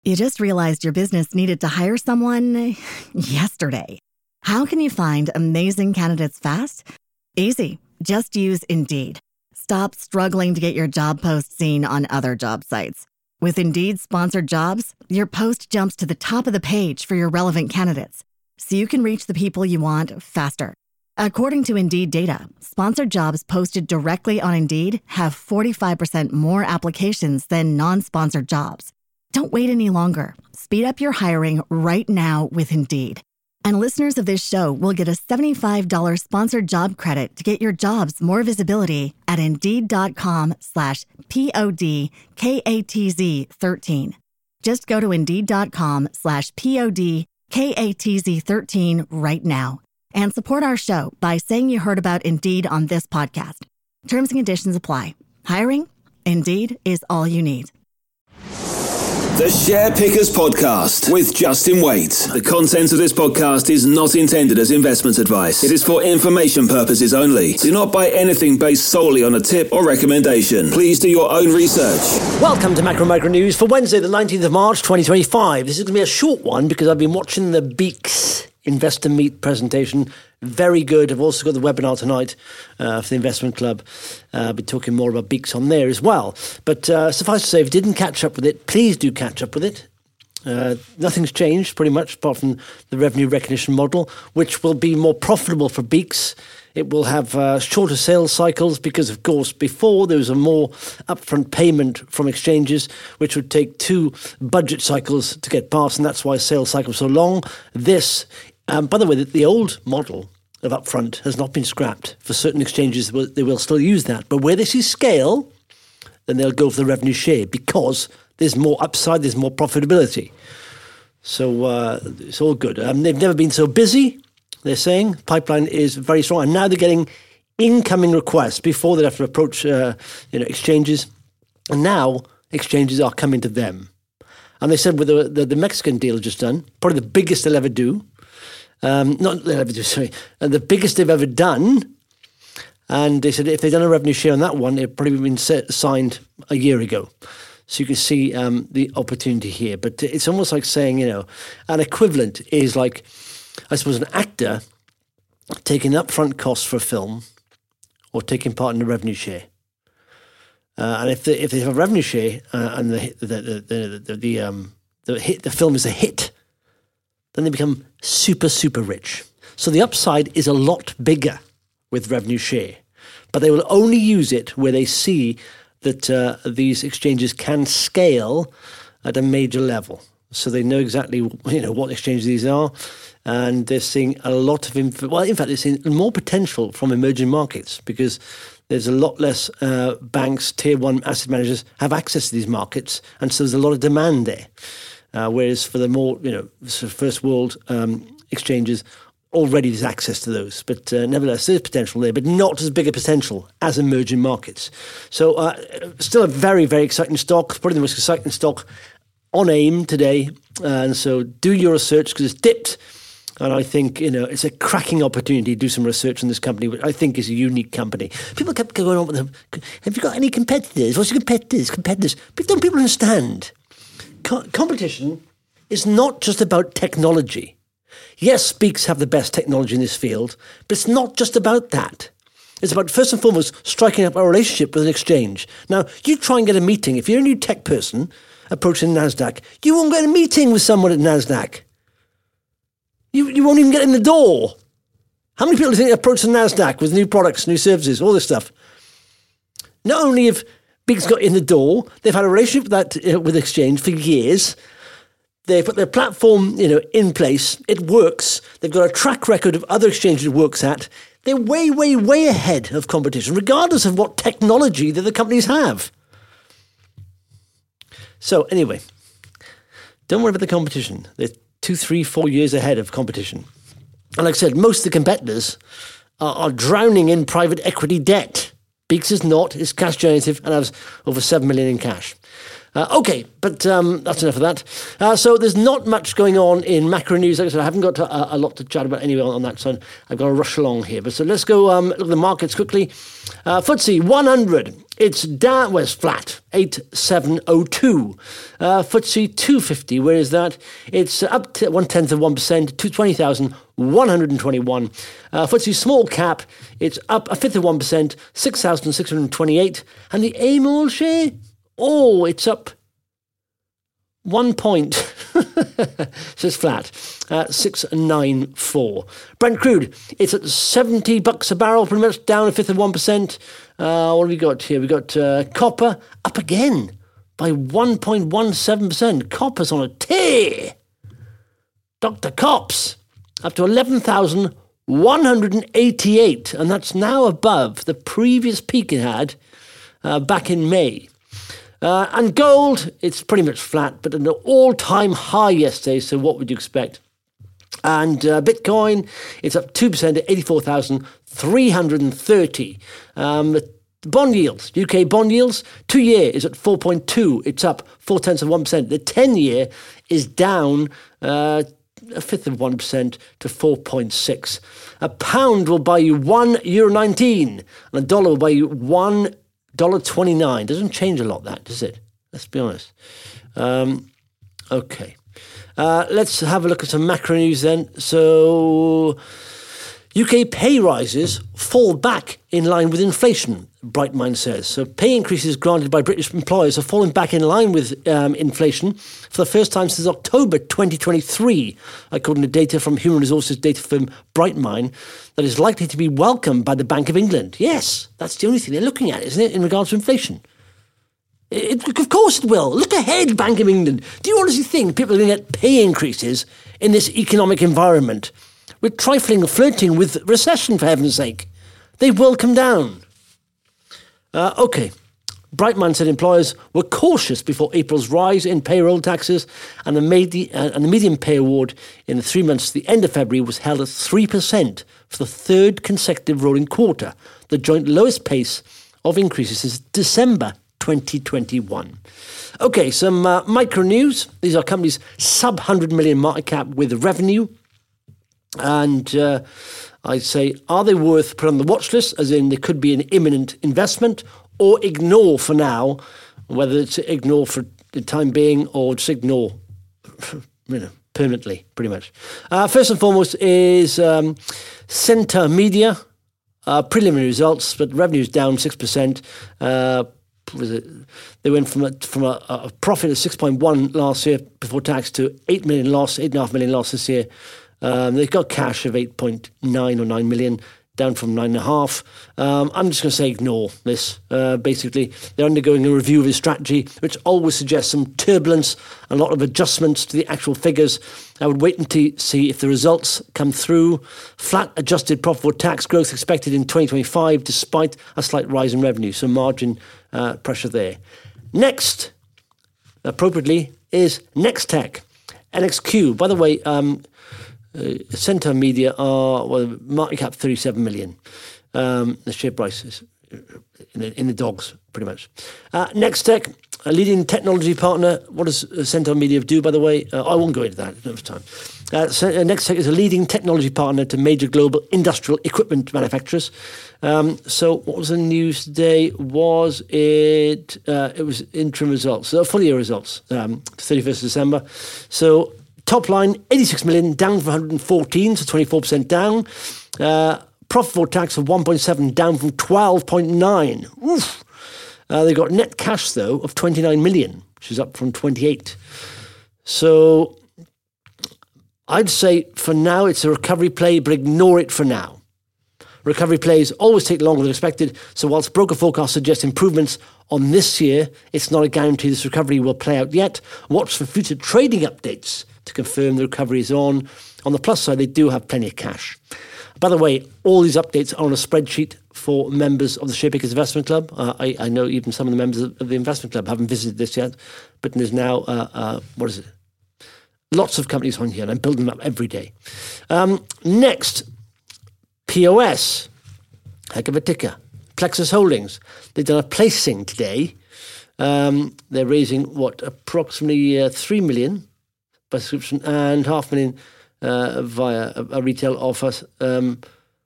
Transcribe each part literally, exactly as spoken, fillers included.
You just realized your business needed to hire someone yesterday. How can you find amazing candidates fast? Easy. Just use Indeed. Stop struggling to get your job post seen on other job sites. With Indeed sponsored jobs, your post jumps to the top of the page for your relevant candidates, so you can reach the people you want faster. According to Indeed data, sponsored jobs posted directly on Indeed have forty-five percent more applications than non-sponsored jobs. Don't wait any longer. Speed up your hiring right now with Indeed. And listeners of this show will get a seventy-five dollars sponsored job credit to get your jobs more visibility at Indeed.com slash P-O-D-K-A-T-Z 13. Just go to Indeed.com slash P-O-D-K-A-T-Z 13 right now and support our show by saying you heard about Indeed on this podcast. Terms and conditions apply. Hiring? Indeed is all you need. The Share Pickers Podcast with Justin Waite. The content of this podcast is not intended as investment advice. It is for information purposes only. Do not buy anything based solely on a tip or recommendation. Please do your own research. Welcome to Macro Micro News for Wednesday, the nineteenth of March, twenty twenty-five. This is going to be a short one because I've been watching the Beeks Investor Meet presentation. Very good. I've also got the webinar tonight uh, for the Investment Club. Uh, I'll be talking more about Beeks on there as well. But uh, suffice to say, if you didn't catch up with it, please do catch up with it. Uh, nothing's changed pretty much apart from the revenue recognition model, which will be more profitable for Beeks. It will have uh, shorter sales cycles because, of course, before there was a more upfront payment from exchanges, which would take two budget cycles to get past, and that's why sales cycles are so long. This, um, by the way, the, the old model of upfront has not been scrapped. For certain exchanges, they will still use that. But where they see scale, then they'll go for the revenue share because there's more upside, there's more profitability. So uh, it's all good. Um, they've never been so busy, they're saying. Pipeline is very strong. And now they're getting incoming requests. Before they'd have to approach uh, you know, exchanges. And now exchanges are coming to them. And they said with the, the, the Mexican deal just done, probably the biggest they'll ever do. Um, not they'll ever do, sorry. Uh, the biggest they've ever done. And they said if they'd done a revenue share on that one, it'd probably been set, signed a year ago. So you can see um, the opportunity here. But it's almost like saying, you know, an equivalent is like, I suppose, an actor taking upfront costs for a film or taking part in the revenue share. Uh, and if they, if they have a revenue share uh, and the the the the, the, the, um, the hit the film is a hit, then they become super super rich. So the upside is a lot bigger with revenue share, but they will only use it where they see that uh, these exchanges can scale at a major level. So they know exactly, you know, what exchanges these are, and they're seeing a lot of, inf- well, in fact, they're seeing more potential from emerging markets because there's a lot less uh, banks, tier one asset managers have access to these markets, and so there's a lot of demand there. Uh, whereas for the more, you know, sort of first world um, exchanges, already there's access to those, but uh, nevertheless there's potential there, but not as big a potential as emerging markets. So uh, still a very, very exciting stock, probably the most exciting stock on AIM today. Uh, and so do your research because it's dipped. And I think, you know, it's a cracking opportunity to do some research on this company, which I think is a unique company. People kept going on with them. Have you got any competitors? What's your competitors? Competitors. But don't people understand? Co- competition is not just about technology. Yes, Beeks have the best technology in this field, but it's not just about that. It's about, first and foremost, striking up a relationship with an exchange. Now, you try and get a meeting. If you're a new tech person approaching NASDAQ, you won't get a meeting with someone at NASDAQ. You, you won't even get in the door. How many people do you think approach the NASDAQ with new products, new services, all this stuff? Not only have Beeks got in the door, they've had a relationship with that uh, with exchange for years. They've put their platform, you know, in place. It works. They've got a track record of other exchanges it works at. They're way, way, way ahead of competition, regardless of what technology that the companies have. So anyway, don't worry about the competition. They're two, three, four years ahead of competition. And like I said, most of the competitors are, are drowning in private equity debt. Beeks is not. It's cash generative and has over seven million in cash. Uh, okay, but um, that's enough of that. Uh, so there's not much going on in macro news. Like I said, I haven't got to, uh, a lot to chat about anyway on, on that, so I've got to rush along here. But so let's go um, look at the markets quickly. Uh, F T S E one hundred it's down, well, it's flat, eight seven oh two. Uh, F T S E two fifty, where is that? It's up to one-tenth of one percent to twenty thousand one hundred twenty-one. Uh, F T S E small cap, it's up a fifth of one percent, six thousand six hundred twenty-eight. And the A M O L share, oh, it's up one point. So it's flat, uh, six ninety-four. Brent crude, it's at seventy bucks a barrel, pretty much down a fifth of one percent. Uh, what have we got here? We've got uh, copper up again by one point one seven percent. Copper's on a tear. Doctor Cops up to eleven thousand one hundred eighty-eight, and that's now above the previous peak it had uh, back in May. Uh, and gold, it's pretty much flat, but an all-time high yesterday, so what would you expect? And uh, Bitcoin, it's up two percent at eighty-four thousand three hundred thirty. Um, the bond yields, U K bond yields, two-year is at four point two. It's up four-tenths of one percent. The ten-year is down uh, a fifth of one percent to four point six. A pound will buy you one euro nineteen, and a dollar will buy you one dollar twenty-nine. Doesn't change a lot, that, does it? Let's be honest. Um, okay. Uh, let's have a look at some macro news then. So, U K pay rises fall back in line with inflation, Brightmind says. So pay increases granted by British employers are falling back in line with um, inflation for the first time since October twenty twenty-three, according to data from human resources data firm Brightmind, that is likely to be welcomed by the Bank of England. Yes, that's the only thing they're looking at, isn't it, in regards to inflation? It, of course it will. Look ahead, Bank of England. Do you honestly think people are going to get pay increases in this economic environment? We're trifling and flirting with recession, for heaven's sake. They will come down. Uh, okay. Brightmind said employers were cautious before April's rise in payroll taxes, and the, medi- uh, and the median pay award in the three months to the end of February was held at three percent for the third consecutive rolling quarter, the joint lowest pace of increases since December twenty twenty-one. Okay, some uh, micro news. These are companies sub one hundred million market cap with revenue. And uh, I'd say, are they worth put on the watch list, as in they could be an imminent investment, or ignore for now, whether it's ignore for the time being or just ignore you know, permanently, pretty much. Uh, first and foremost is um, Centre Media, uh, preliminary results, but revenue's down six percent. Uh, was it? They went from a, from a, a profit of six point one last year before tax to eight million loss, eight point five million loss this year. Um, they've got cash of eight point nine or nine million, down from nine point five. Um, I'm just going to say ignore this. Uh, basically, they're undergoing a review of his strategy, which always suggests some turbulence, a lot of adjustments to the actual figures. I would wait until see if the results come through. Flat adjusted profit before tax growth expected in twenty twenty-five, despite a slight rise in revenue. So margin uh, pressure there. Next, appropriately, is Nextech, N X Q. By the way, um, Uh, Centre Media are, well, market cap thirty-seven million. Um, the share price is in the, in the dogs, pretty much. Uh, Nextech, a leading technology partner. What does Centre Media do, by the way? Uh, I won't go into that, I don't have time. Uh, Nextech is a leading technology partner to major global industrial equipment manufacturers. Um, so what was the news today? Was it, uh, it was interim results, uh, full year results, um, thirty-first of December. So, top line, eighty-six million, down from one hundred fourteen, so twenty-four percent down. Uh, profit before tax of one point seven, down from twelve point nine. Oof. Uh, they got net cash, though, of twenty-nine million, which is up from twenty-eight. So I'd say for now it's a recovery play, but ignore it for now. Recovery plays always take longer than expected, so whilst broker forecasts suggest improvements on this year, it's not a guarantee this recovery will play out yet. Watch for future trading updates to confirm the recovery is on. On the plus side, they do have plenty of cash. By the way, all these updates are on a spreadsheet for members of the Sharepickers Investment Club. Uh, I, I know even some of the members of the Investment Club haven't visited this yet, but there's now, uh, uh, what is it? Lots of companies on here, and I'm building them up every day. Um, next, P O S, heck of a ticker. Plexus Holdings, they've done a placing today. Um, they're raising, what, approximately uh, three million by subscription and half million uh, via a, a retail offer. Um,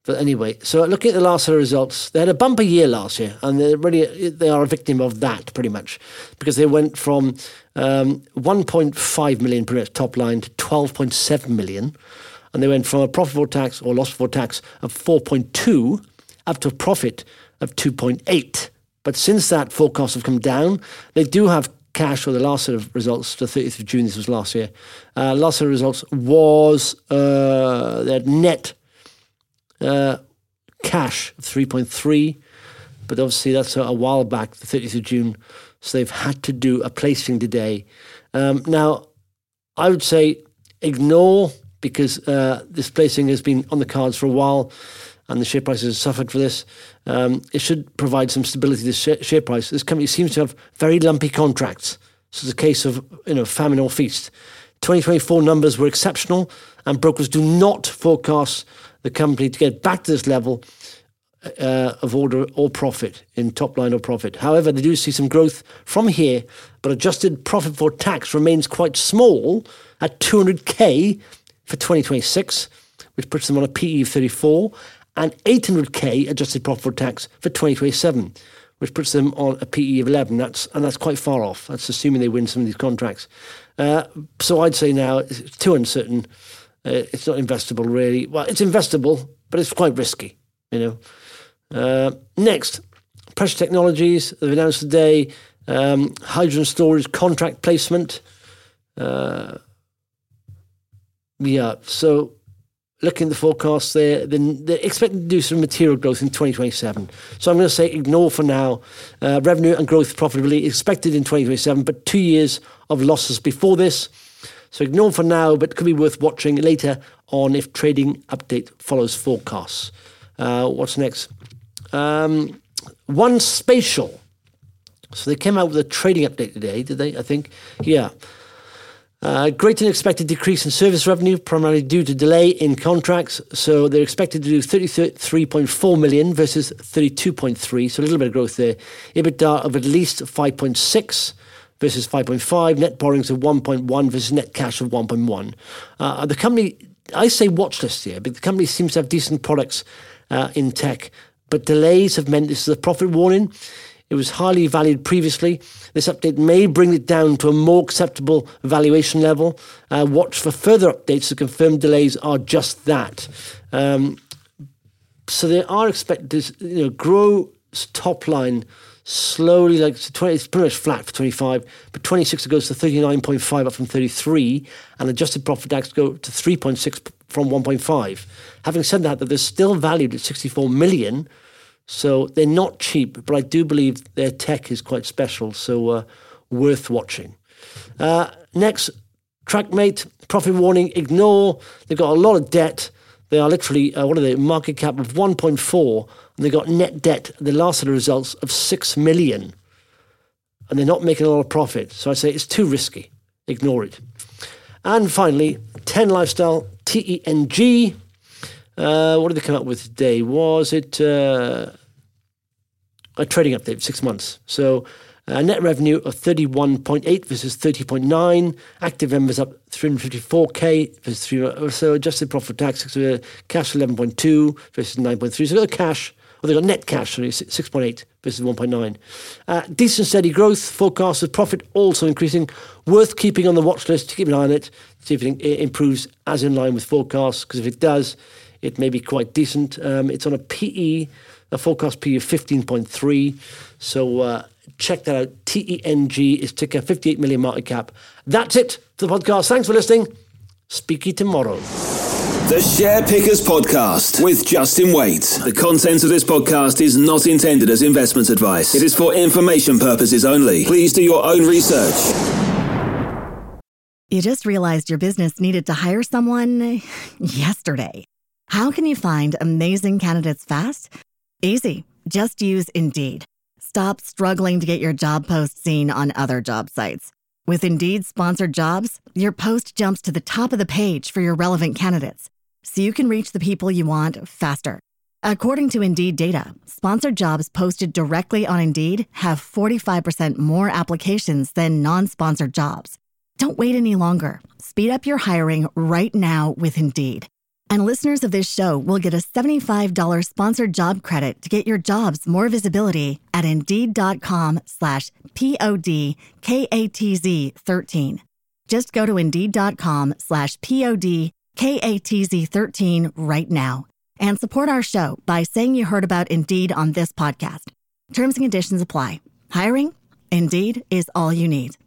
But anyway, so looking at the last set of results, they had a bumper year last year, and they're really they are a victim of that pretty much, because they went from um, one point five million per top line to twelve point seven million, and they went from a profit before tax or loss before tax of four point two up to a profit of two point eight. But since that, forecasts have come down. They do have cash for the last set of results, the thirtieth of June, this was last year. Uh, last set of results was uh, their net Uh, cash of three point three, but obviously that's a, a while back, the thirtieth of June, so they've had to do a placing today. Um, now, I would say ignore, because uh, this placing has been on the cards for a while and the share prices have suffered for this. Um, it should provide some stability to the share, share price. This company seems to have very lumpy contracts, so it's a case of, you know, famine or feast. twenty twenty-four numbers were exceptional, and brokers do not forecast the company to get back to this level uh, of order or profit, in top line or profit. However, they do see some growth from here, but adjusted profit before tax remains quite small at two hundred K for twenty twenty-six, which puts them on a P E of thirty-four, and eight hundred K adjusted profit before tax for twenty twenty-seven, which puts them on a P E of eleven. That's and that's quite far off. That's assuming they win some of these contracts. Uh, so I'd say now it's too uncertain. Uh, it's not investable, really. Well, it's investable, but it's quite risky, you know. Uh, next, Pressure Technologies, they've announced today um, hydrogen storage contract placement. Uh, yeah, so looking at the forecast there, then they're expecting to do some material growth in twenty twenty-seven. So I'm going to say ignore for now. Uh, revenue and growth profitability expected in twenty twenty-seven, but two years of losses before this. So ignore for now, but could be worth watching later on if trading update follows forecasts. Uh, what's next? Um, One Spatial. So they came out with a trading update today, did they? I think. Yeah. Uh, greater than expected decrease in service revenue, primarily due to delay in contracts. So they're expected to do thirty-three point four million versus thirty-two point three. So a little bit of growth there. EBITDA of at least five point six versus five point five. Net borrowings of one point one versus net cash of one point one. Uh, the company, I say watch list here, but the company seems to have decent products uh, in tech. But delays have meant this is a profit warning. It was highly valued previously. This update may bring it down to a more acceptable valuation level. Uh, watch for further updates to confirm delays are just that. Um, so they are expected to, you know, grow top line slowly, like twenty, it's pretty much flat for twenty-five, but twenty-six it goes to thirty-nine point five up from thirty-three, and adjusted profit tax go to three point six from one point five. Having said that, that they're still valued at sixty-four million. So they're not cheap, but I do believe their tech is quite special, so uh, worth watching. Uh, next, Trackmate, profit warning, ignore. They've got a lot of debt. They are literally, uh, what are they, market cap of one point four, and they've got net debt, the last of the results, of six million. And they're not making a lot of profit. So I say it's too risky. Ignore it. And finally, ten Lifestyle, T E N G. Uh, what did they come up with today? Was it uh, a trading update, six months? So uh, net revenue of thirty-one point eight versus thirty point nine. Active members up three hundred fifty-four K versus three. So adjusted profit tax, uh, cash eleven point two versus nine point three. So they've got cash, or they've got net cash, sorry, six point eight versus one point nine. Uh, decent steady growth, forecast of profit also increasing. Worth keeping on the watch list, keep an eye on it, see if it improves as in line with forecasts, because if it does, it may be quite decent. Um, it's on a P E, a forecast P E of fifteen point three. So uh, check that out. T E N G is ticker fifty-eight million market cap. That's it for the podcast. Thanks for listening. Speak to you tomorrow. The Share Pickers Podcast with Justin Waite. The content of this podcast is not intended as investment advice. It is for information purposes only. Please do your own research. You just realized your business needed to hire someone yesterday. How can you find amazing candidates fast? Easy. Just use Indeed. Stop struggling to get your job post seen on other job sites. With Indeed sponsored jobs, your post jumps to the top of the page for your relevant candidates, so you can reach the people you want faster. According to Indeed data, sponsored jobs posted directly on Indeed have forty-five percent more applications than non-sponsored jobs. Don't wait any longer. Speed up your hiring right now with Indeed. And listeners of this show will get a seventy-five dollars sponsored job credit to get your jobs more visibility at Indeed.com slash P-O-D-K-A-T-Z 13. Just go to Indeed.com slash P-O-D-K-A-T-Z 13 right now and support our show by saying you heard about Indeed on this podcast. Terms and conditions apply. Hiring? Indeed is all you need.